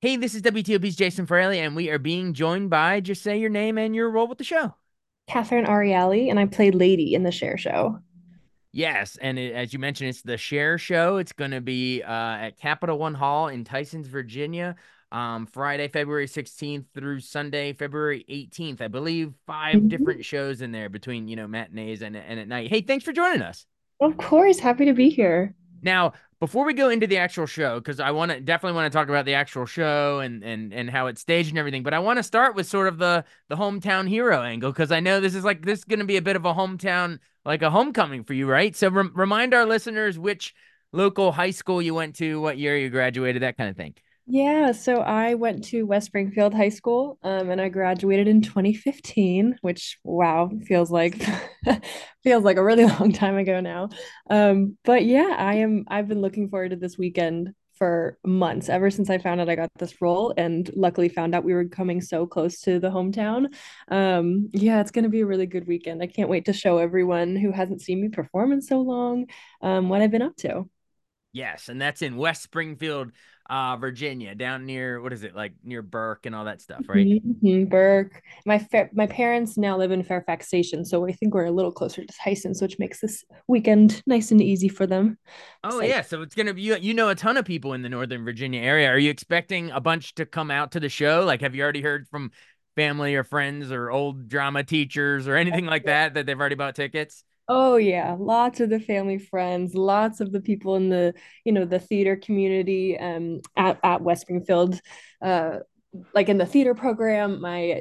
Hey, this is WTOP's Jason Fraley, and we are being joined by just say your name and your role with the show. Catherine Ariely, and I played Lady in the Cher Show. Yes, and as you mentioned, it's the Share Show. It's going to be at Capital One Hall in Tysons, Virginia, Friday, February 16th through Sunday, February 18th. I believe five Mhm. different shows in there between, matinees and at night. Hey, thanks for joining us. Of course, happy to be here. Now, before we go into the actual show, because I want to definitely want to talk about the actual show and how it's staged and everything, but I want to start with sort of the hometown hero angle because I know this is going to be a bit of a hometown like a homecoming for you, right? So remind our listeners which local high school you went to, what year you graduated, that kind of thing. Yeah, so I went to West Springfield High School, and I graduated in 2015, which wow, feels like feels like a really long time ago now. But yeah, I've been looking forward to this weekend for months, ever since I found out I got this role, and luckily found out we were coming so close to the hometown. Yeah, it's gonna be a really good weekend. I can't wait to show everyone who hasn't seen me perform in so long, what I've been up to. Yes, and that's in West Springfield, Virginia, down near what is it, like near Burke and all that stuff, right? Burke. My parents now live in Fairfax Station, so I think we're a little closer to Tysons, which makes this weekend nice and easy for them. Oh Excited. yeah, so it's gonna be you know a ton of people in the Northern Virginia area. Are you expecting a bunch to come out to the show? Like, have you already heard from family or friends or old drama teachers or anything like that they've already bought tickets? Oh yeah, lots of the family friends, lots of the people in the theater community at West Springfield, uh like in the theater program.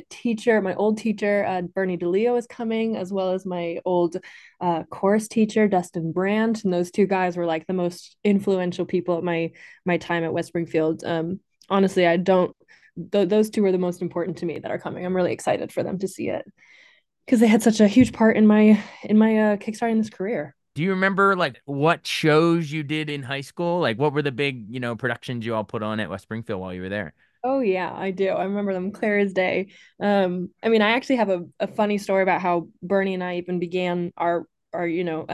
My old teacher, Bernie DeLeo is coming, as well as my old chorus teacher, Dustin Brandt, and those two guys were like the most influential people at my time at West Springfield. Honestly, I don't those two are the most important to me that are coming. I'm really excited for them to see it because they had such a huge part in my kickstarting this career. Do you remember like what shows you did in high school? Like, what were the big productions you all put on at West Springfield while you were there? Oh yeah, I do. I remember them clear as day. I mean, I actually have a funny story about how Bernie and I even began our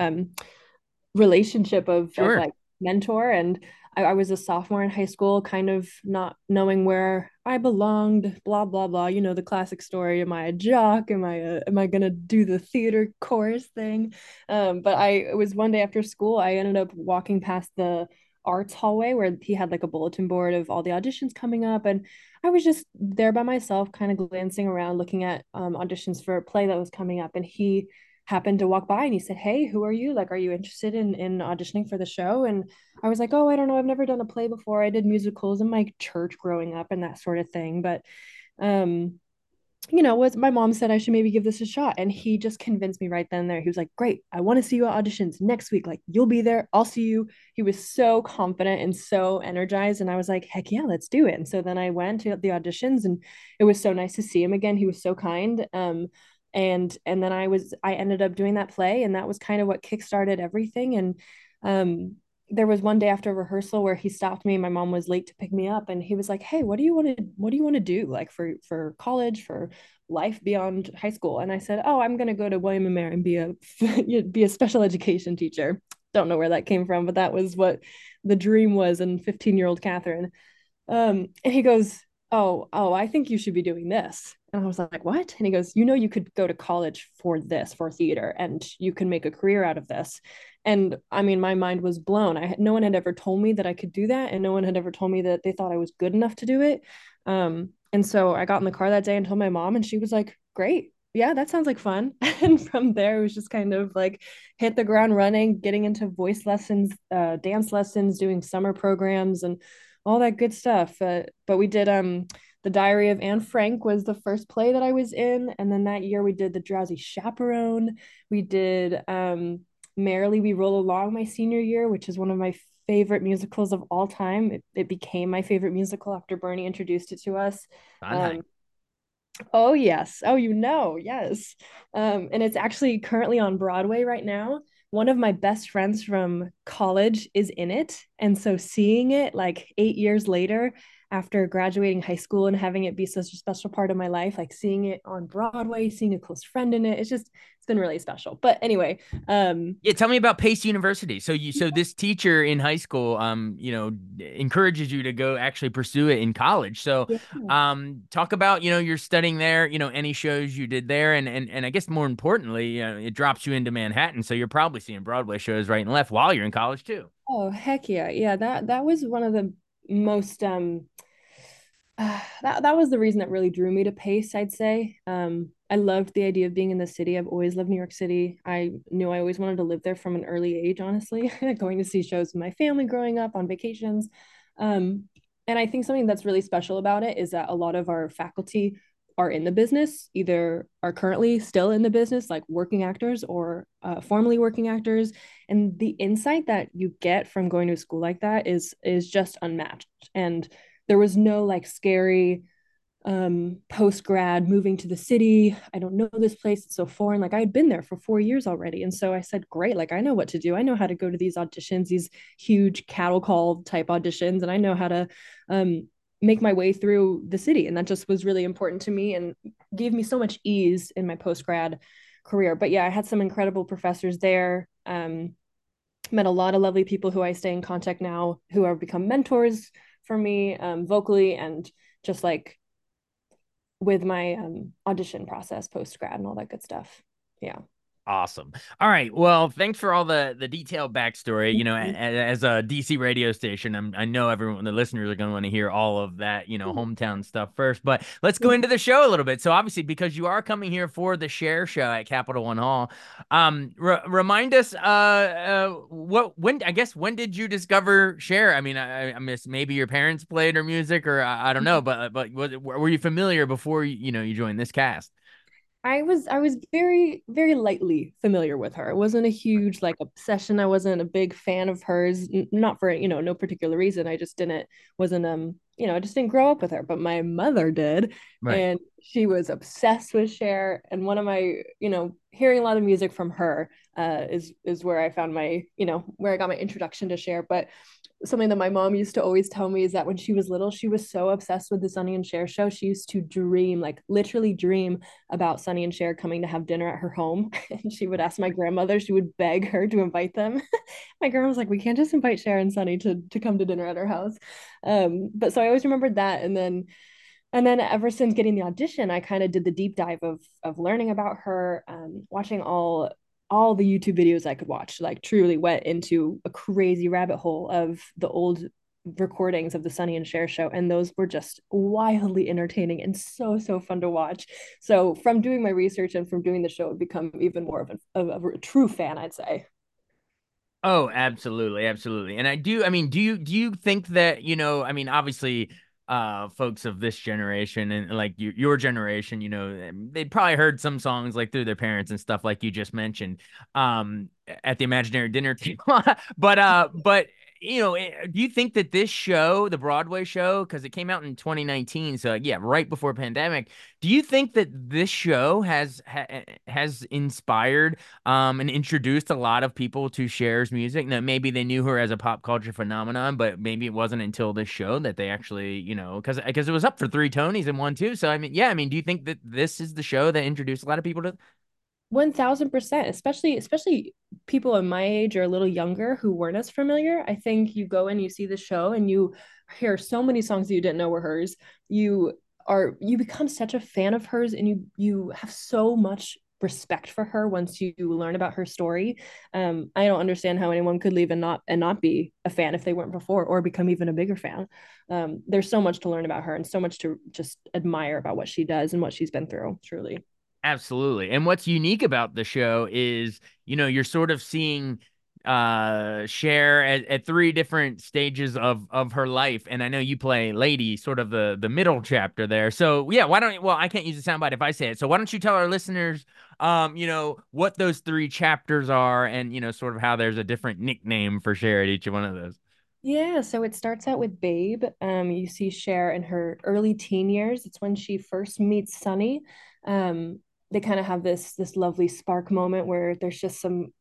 relationship of Sure. like mentor. And I was a sophomore in high school, kind of not knowing where I belonged, blah blah blah. You know the classic story. Am I a jock? Am I gonna do the theater chorus thing? But it was one day after school. I ended up walking past the arts hallway where he had like a bulletin board of all the auditions coming up, and I was just there by myself, kind of glancing around, looking at auditions for a play that was coming up, and he happened to walk by and he said, "Hey, who are you? Like, are you interested in auditioning for the show?" And I was like, "Oh, I don't know. I've never done a play before. I did musicals in my church growing up and that sort of thing." But um, was my mom said I should maybe give this a shot. And he just convinced me right then and there. He was like, "Great, I want to see you at auditions next week. Like, you'll be there. I'll see you." He was so confident and so energized. And I was like, "Heck yeah, let's do it." And so then I went to the auditions, and it was so nice to see him again. He was so kind. And then I ended up doing that play, and that was kind of what kickstarted everything. And um there was one day after rehearsal where he stopped me. My mom was late to pick me up, and he was like, "Hey, what do you want to do, like, for college, for life beyond high school?" And I said, "Oh, I'm going to go to William and Mary and be a special education teacher." Don't know where that came from, but that was what the dream was in 15-year-old Catherine. And he goes, "Oh, I think you should be doing this." And I was like, "What?" And he goes, "You could go to college for this, for theater, and you can make a career out of this." And I mean, my mind was blown. No one had ever told me that I could do that, and no one had ever told me that they thought I was good enough to do it. And so I got in the car that day and told my mom, and she was like, "Great. Yeah, that sounds like fun." And from there, it was just kind of like hit the ground running, getting into voice lessons, dance lessons, doing summer programs, and all that good stuff. But we did The Diary of Anne Frank was the first play that I was in, and then that year we did The Drowsy Chaperone. We did Merrily We Roll Along my senior year, which is one of my favorite musicals of all time. It became my favorite musical after Bernie introduced it to us. Sondheim. Um, Oh yes. Oh, yes. And it's actually currently on Broadway right now. One of my best friends from college is in it. And so seeing it like 8 years later, after graduating high school and having it be such a special part of my life, like seeing it on Broadway, seeing a close friend in it. It's been really special. But anyway, Yeah, tell me about Pace University. So this teacher in high school, encourages you to go actually pursue it in college. So, yeah. talk about, you're studying there, any shows you did there, and I guess more importantly, it drops you into Manhattan, so you're probably seeing Broadway shows right and left while you're in college too. Oh, heck yeah. Yeah, that was one of the most that was the reason that really drew me to Pace, I'd say. I loved the idea of being in the city. I've always loved New York City. I knew I always wanted to live there from an early age, honestly, going to see shows with my family growing up on vacations. Um, and I think something that's really special about it is that a lot of our faculty are in the business, either are currently still in the business, like working actors or formerly working actors. And the insight that you get from going to a school like that is just unmatched. And there was no like scary post grad moving to the city. I don't know this place, it's so foreign. Like I had been there for 4 years already, and so I said great, like I know what to do. I know how to go to these auditions, these huge cattle call type auditions, and I know how to um make my way through the city. And that just was really important to me and gave me so much ease in my post grad career. But yeah, I had some incredible professors there. Met a lot of lovely people who I stay in contact now, who have become mentors for me, vocally and just like with my audition process post grad and all that good stuff. Yeah. Awesome. All right. Well, thanks for all the detailed backstory. As a DC radio station, I know everyone, the listeners are going to want to hear all of that, hometown stuff first. But let's go into the show a little bit. So obviously, because you are coming here for the Share Show at Capital One Hall, remind us, when did you discover Cher? I mean, I miss maybe your parents played her music, or I don't know, but were you familiar before you joined this cast? I was very very lightly familiar with her. It wasn't a huge like obsession. I wasn't a big fan of hers, not for no particular reason. I just didn't wasn't I just didn't grow up with her. But my mother did, Right. and she was obsessed with Cher. And one of my hearing a lot of music from her is where I found my where I got my introduction to Cher. But something that my mom used to always tell me is that when she was little, she was so obsessed with the Sonny and Cher show. She used to dream, like literally dream about Sonny and Cher coming to have dinner at her home. And she would ask my grandmother, she would beg her to invite them. My grandma was like, we can't just invite Cher and Sonny to come to dinner at our house. But so I always remembered that. And then ever since getting the audition, I kind of did the deep dive of learning about her, watching all the YouTube videos I could watch, like truly went into a crazy rabbit hole of the old recordings of the Sonny and Cher show. And those were just wildly entertaining and so fun to watch. So from doing my research and from doing the show, I've become even more of a true fan, I'd say. Oh, absolutely, absolutely. And I mean, do you think that, I mean, obviously, folks of this generation and like your generation, they'd probably heard some songs like through their parents and stuff like you just mentioned, at the imaginary dinner table. But do you think that this show, the Broadway show, because it came out in 2019, so yeah, right before pandemic, do you think that this show has inspired and introduced a lot of people to Cher's music? Now, maybe they knew her as a pop culture phenomenon, but maybe it wasn't until this show that they actually, because it was up for 3 Tonys and one too. So I mean, yeah, I mean, do you think that this is the show that introduced a lot of people to? 1000%, especially people in my age or a little younger who weren't as familiar. I think you go and you see the show and you hear so many songs that you didn't know were hers. You become such a fan of hers, and you have so much respect for her once you learn about her story. I don't understand how anyone could leave and not be a fan if they weren't before, or become even a bigger fan. There's so much to learn about her and so much to just admire about what she does and what she's been through, truly. Absolutely. And what's unique about the show is, you're sort of seeing Cher at 3 different stages of her life. And I know you play Lady, sort of the middle chapter there. So yeah, why don't you, well, I can't use a soundbite if I say it. So why don't you tell our listeners what those 3 chapters are, and sort of how there's a different nickname for Cher at each one of those. Yeah, so it starts out with Babe. You see Cher in her early teen years. It's when she first meets Sonny. They kind of have this lovely spark moment where there's just some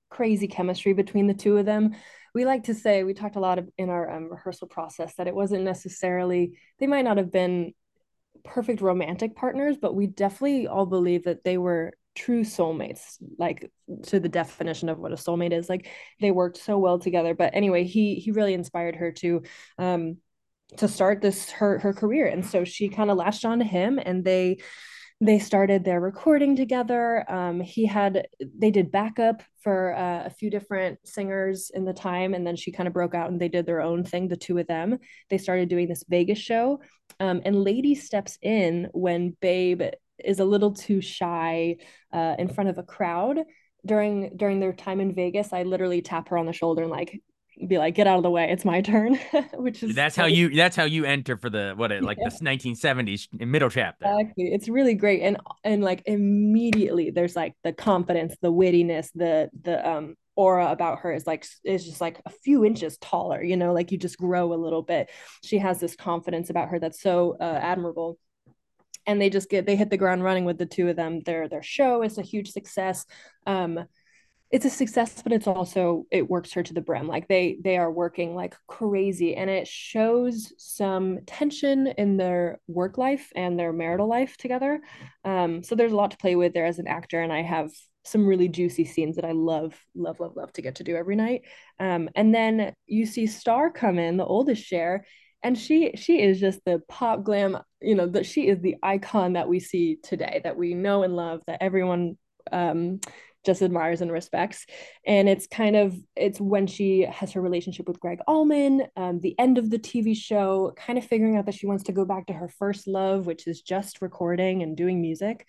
crazy chemistry between the two of them. We like to say, we talked a lot of, in our rehearsal process, that it wasn't necessarily, they might not have been perfect romantic partners, but we definitely all believe that they were true soulmates, like to the definition of what a soulmate is. Like they worked so well together. But anyway, he really inspired her um to start this her career. And so she kind of latched on to him, and they started their recording together. They did backup for a few different singers in the time, and then she kind of broke out and they did their own thing, the two of them. They started doing this Vegas show, and Lady steps in when Babe is a little too shy in front of a crowd during their time in Vegas. I literally tap her on the shoulder and like be like, "Get out of the way, it's my turn," which is That's how you enter for the what it like the 1970s middle chapter. exactly. It's really great. And like immediately there's like the confidence, the wittiness, the aura about her is just like a few inches taller, like you just grow a little bit. She has this confidence about her that's so admirable. And they hit the ground running with the two of them. Their show is a huge success. It's a success, but it works her to the brim. Like they are working like crazy, and it shows some tension in their work life and their marital life together. So there's a lot to play with there as an actor, and I have some really juicy scenes that I love to get to do every night. And then you see Star come in, the oldest Cher, and she is just the pop glam, that she is the icon that we see today, that we know and love, that everyone just admires and respects. And it's when she has her relationship with Greg Allman, the end of the TV show, kind of figuring out that she wants to go back to her first love, which is just recording and doing music.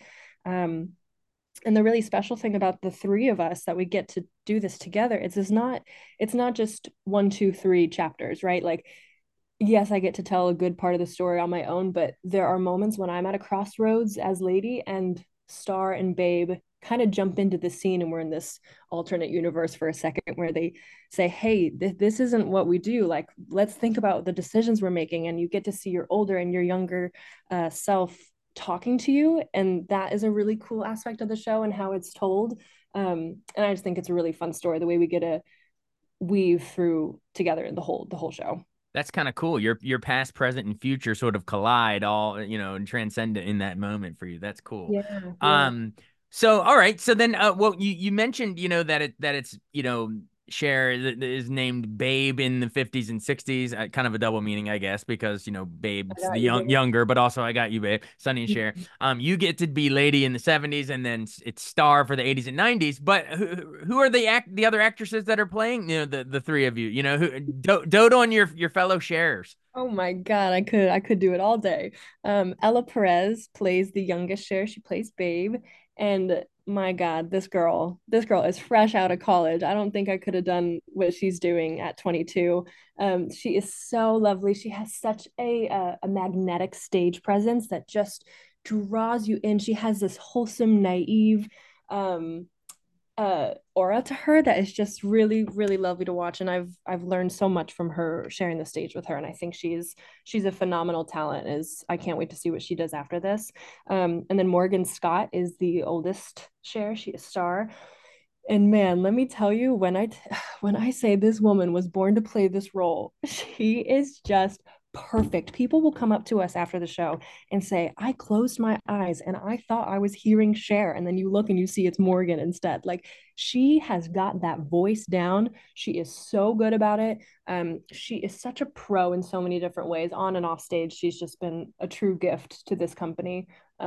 And the really special thing about the three of us that we get to do this together, it's not just 1, 2, 3 chapters, right? Like, yes, I get to tell a good part of the story on my own, but there are moments when I'm at a crossroads as Lady, and Star and Babe kind of jump into the scene, and we're in this alternate universe for a second where they say, "Hey, this isn't what we do. Like, let's think about the decisions we're making." And you get to see your older and your younger self talking to you, and that is a really cool aspect of the show and how it's told. And I just think it's a really fun story, the way we get to weave through together in the whole show. That's kind of cool. Your past, present, and future sort of collide all, and transcend in that moment for you. That's cool. Yeah, yeah. Um, so all right. So then well you mentioned, that it's, Cher that is named Babe in the 50s and 60s. Kind of a double meaning, I guess, because, I Babe's the got you, babe. younger, but also I got you, Babe, Sonny and Cher. You get to be Lady in the 70s, and then it's Star for the 80s and 90s. But who are the other actresses that are playing, the three of you? Dote on your fellow Chers. Oh my God, I could do it all day. Ella Perez plays the youngest Cher. She plays Babe, and my God, this girl is fresh out of college. I don't think I could have done what she's doing at 22. She is so lovely. She has such a magnetic stage presence that just draws you in. She has this wholesome, naive, um, aura to her that is just really really lovely to watch, and I've learned so much from her sharing the stage with her, and I think she's a phenomenal talent. Is I can't wait to see what she does after this. And then Morgan Scott is the oldest Cher. She is Star, and man, let me tell you, when I say this woman was born to play this role, she is just perfect. People will come up to us after the show and say, "I closed my eyes and I thought I was hearing Cher." And then you look and you see it's Morgan instead. Like, she has got that voice down. She is so good about it. She is such a pro in so many different ways, on and off stage. She's just been a true gift to this company.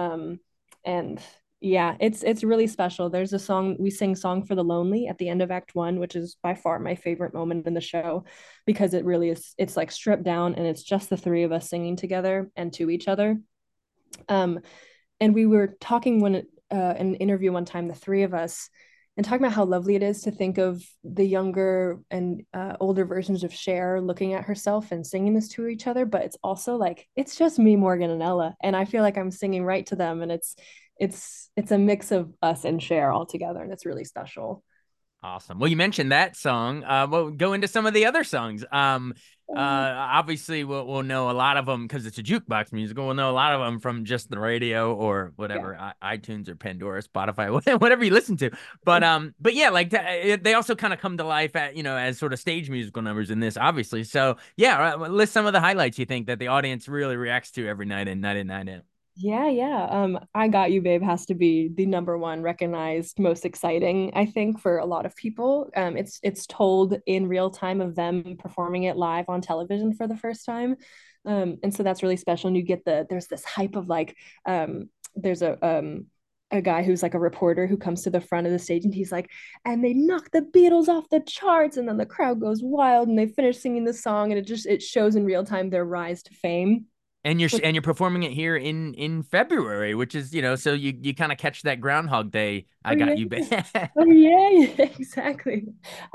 And yeah, it's really special. There's a song we sing, "Song for the Lonely," at the end of Act 1, which is by far my favorite moment in the show, because it really is, it's like stripped down and it's just the three of us singing together and to each other. Um, and we were talking in an interview one time, the three of us, and talking about how lovely it is to think of the younger and older versions of Cher looking at herself and singing this to each other. But it's also like, it's just me, Morgan, and Ella, and I feel like I'm singing right to them, and it's a mix of us and Cher all together, and it's really special. Awesome. Well, you mentioned that song. Well, go into some of the other songs. Obviously we'll know a lot of them because it's a jukebox musical. We'll know a lot of them from just the radio or Yeah. whatever, iTunes or Pandora, Spotify, whatever you listen to. But yeah, like they also kind of come to life at as sort of stage musical numbers in this, obviously. So yeah, list some of the highlights you think that the audience really reacts to every night in, night in, night in. Yeah, yeah. I Got You, Babe has to be the number one recognized, most exciting, I think, for a lot of people. It's told in real time of them performing it live on television for the first time. And so that's really special. And you get there's this hype of like, there's a guy who's like a reporter who comes to the front of the stage and he's like, and they knock the Beatles off the charts, and then the crowd goes wild and they finish singing the song, and it shows in real time their rise to fame. And you're performing it here in February, which is so you kind of catch that Groundhog Day. I Oh got yeah. you back. Oh yeah, yeah, exactly.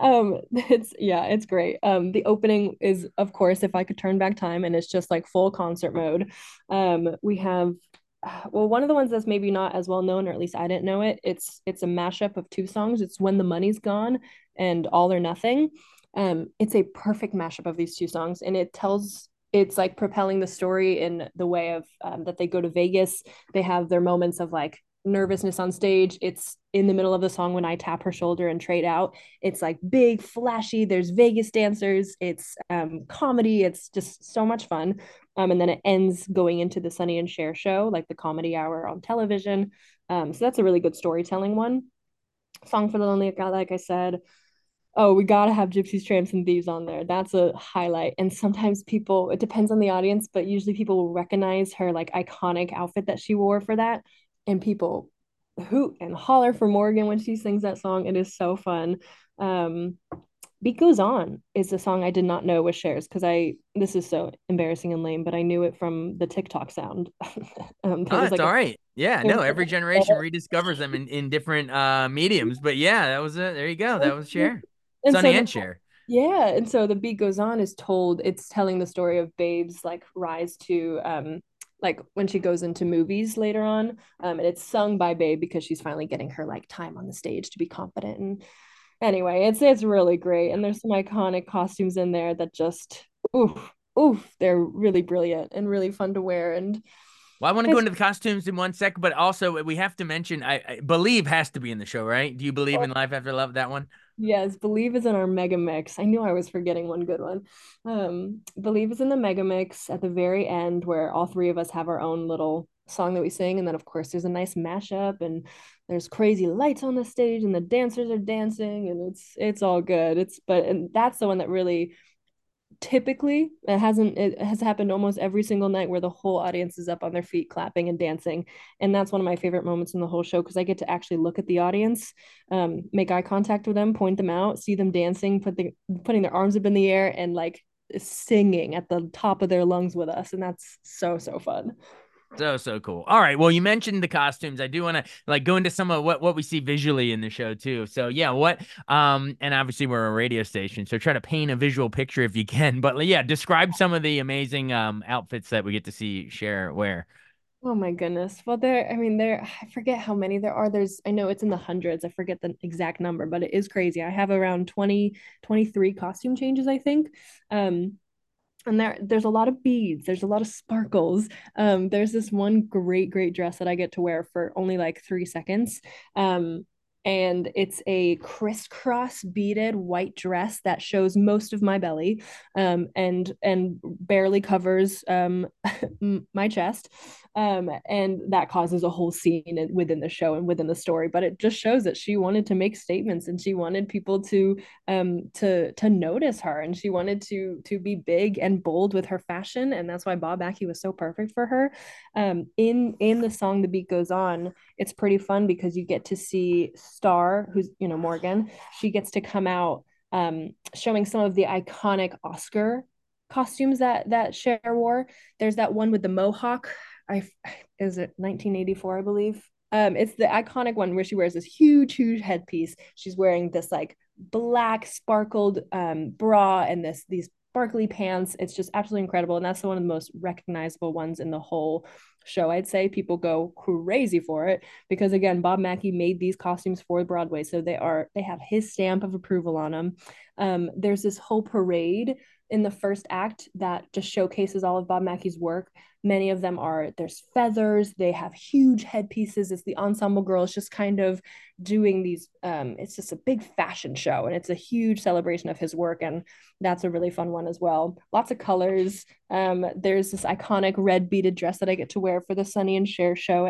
It's great. The opening is, of course, If I Could Turn Back Time, and it's just like full concert mode. We have well, one of the ones that's maybe not as well known, or at least I didn't know it. It's a mashup of two songs. It's When the Money's Gone and All or Nothing. It's a perfect mashup of these two songs, and it's like propelling the story in the way of that they go to Vegas. They have their moments of like nervousness on stage. It's in the middle of the song when I tap her shoulder and trade out. It's like big, flashy. There's Vegas dancers. It's comedy. It's just so much fun. And then it ends going into the Sonny and Cher show, like the comedy hour on television. So that's a really good storytelling one. Song for the Lonely God, like I said. Oh, we gotta have Gypsies, Tramps, and Thieves on there. That's a highlight. And sometimes people, it depends on the audience, but usually people will recognize her like iconic outfit that she wore for that. And people hoot and holler for Morgan when she sings that song. It is so fun. Um, Beat Goes On is a song I did not know was Cher's because this is so embarrassing and lame, but I knew it from the TikTok sound. There Oh, was that's like all right. Yeah, there was no, every like generation rediscovers them in different mediums. But yeah, that was it. There you go. That was a, Cher. and Sonny so and Cher. yeah, and so the beat goes on is told, it's telling the story of Babe's like rise to like when she goes into movies later on. And it's sung by Babe because she's finally getting her like time on the stage to be confident. And anyway, it's really great. And there's some iconic costumes in there that just oof, they're really brilliant and really fun to wear. And Well, I want to go it's into the costumes in one second, but also we have to mention I Believe has to be in the show, right? Do you believe in life after love? That one? yes, Believe is in our mega mix. I knew I was forgetting one good one. Believe is in the mega mix at the very end where all three of us have our own little song that we sing. And then, of course, there's a nice mashup and there's crazy lights on the stage and the dancers are dancing and it's all good. And that's the one that really typically it has happened almost every single night where the whole audience is up on their feet clapping and dancing, and that's one of my favorite moments in the whole show because I get to actually look at the audience, make eye contact with them, point them out, see them dancing, putting their arms up in the air and like singing at the top of their lungs with us, and that's so fun. So cool. All right. Well, you mentioned the costumes. I do want to like go into some of what we see visually in the show too. So yeah, and obviously we're a radio station, so try to paint a visual picture if you can. But yeah, describe some of the amazing outfits that we get to see Cher wear. Oh my goodness. Well, I mean, I forget how many there are. I know it's in the hundreds. I forget the exact number, but it is crazy. I have around 23 costume changes, I think. And there's a lot of beads, there's a lot of sparkles. There's this one great dress that I get to wear for only like 3 seconds. And it's a crisscross beaded white dress that shows most of my belly, and barely covers my chest. And that causes a whole scene within the show and within the story. But it just shows that she wanted to make statements and she wanted people to notice her, and she wanted to be big and bold with her fashion, and that's why Bob Mackie was so perfect for her. In the song The Beat Goes On, it's pretty fun because you get to see Star, who's Morgan. She gets to come out showing some of the iconic Oscar costumes that Cher wore. There's that one with the mohawk. I Is it 1984, I believe. It's the iconic one where she wears this huge headpiece. She's wearing this like black sparkled bra and these sparkly pants. It's just absolutely incredible, and that's one of the most recognizable ones in the whole show. I'd say people go crazy for it because again, Bob Mackie made these costumes for Broadway, so they have his stamp of approval on them. There's this whole parade in the first act that just showcases all of Bob Mackey's work. Many of them are there's feathers, they have huge headpieces. It's the ensemble girls just kind of doing these. It's just a big fashion show, and it's a huge celebration of his work, and that's a really fun one as well. Lots of colors. There's this iconic red beaded dress that I get to wear for the Sonny and Cher show.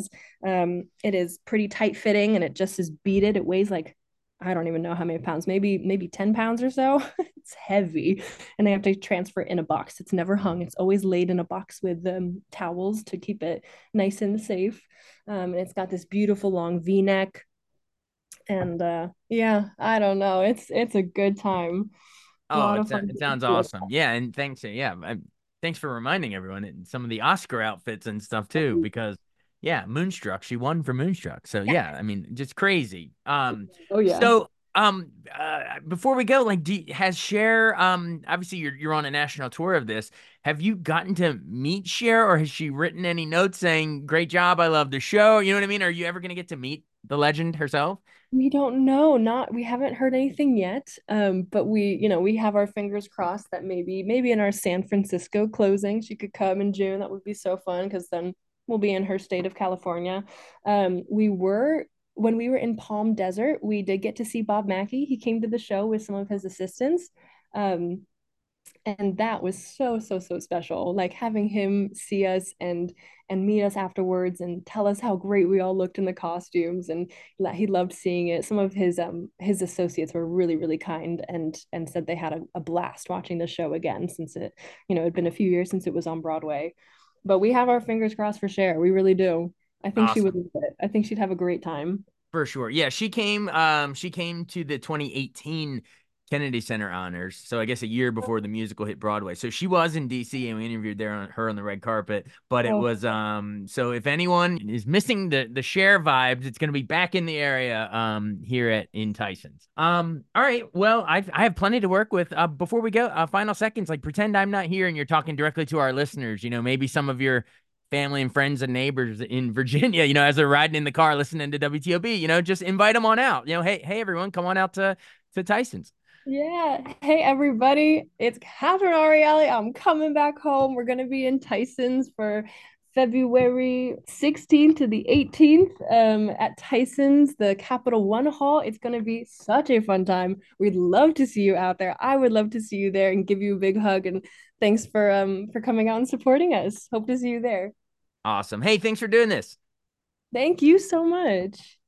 It is pretty tight fitting, and it just is beaded. It weighs like I don't even know how many pounds, maybe 10 pounds or so. It's heavy. And they have to transfer it in a box. It's never hung. It's always laid in a box with towels to keep it nice and safe. And it's got this beautiful long V-neck. And yeah, I don't know. It's a good time. A Oh, lot of fun. it sounds awesome. Yeah, and thanks. Yeah, thanks for reminding everyone and some of the Oscar outfits and stuff too, because yeah, Moonstruck. She won for Moonstruck. So yeah, I mean, just crazy. Oh yeah. So before we go, like, has Cher? Obviously you're on a national tour of this. Have you gotten to meet Cher, or has she written any notes saying, "Great job, I love the show"? You know what I mean? Are you ever gonna get to meet the legend herself? We don't know. Not we haven't heard anything yet. But we have our fingers crossed that maybe in our San Francisco closing, she could come in June. That would be so fun because then we'll be in her state of California. We were when we were in Palm Desert, we did get to see Bob Mackey. He came to the show with some of his assistants. Um, and that was so special, like having him see us and meet us afterwards and tell us how great we all looked in the costumes, and he loved seeing it. Some of his associates were really kind and said they had a blast watching the show again, since it had been a few years since it was on Broadway. But we have our fingers crossed for Cher, we really do. I think she would Awesome. love it. I think she'd have a great time. For sure. Yeah, she came to the 2018 Kennedy Center honors. So I guess a year before the musical hit Broadway. So she was in DC and we interviewed her on the red carpet. But it Oh, was so if anyone is missing the Cher vibes, it's gonna be back in the area here at in Tyson's. All right. Well, I have plenty to work with. Before we go, final seconds, like pretend I'm not here and you're talking directly to our listeners. Maybe some of your family and friends and neighbors in Virginia, as they're riding in the car listening to WTOB, just invite them on out. Hey everyone, come on out to Tyson's. yeah. Hey, everybody. It's Catherine Ariely. I'm coming back home. We're going to be in Tyson's for February 16th to the 18th at Tyson's, the Capital One Hall. It's going to be such a fun time. We'd love to see you out there. I would love to see you there and give you a big hug. And thanks for coming out and supporting us. Hope to see you there. Awesome. Hey, thanks for doing this. Thank you so much.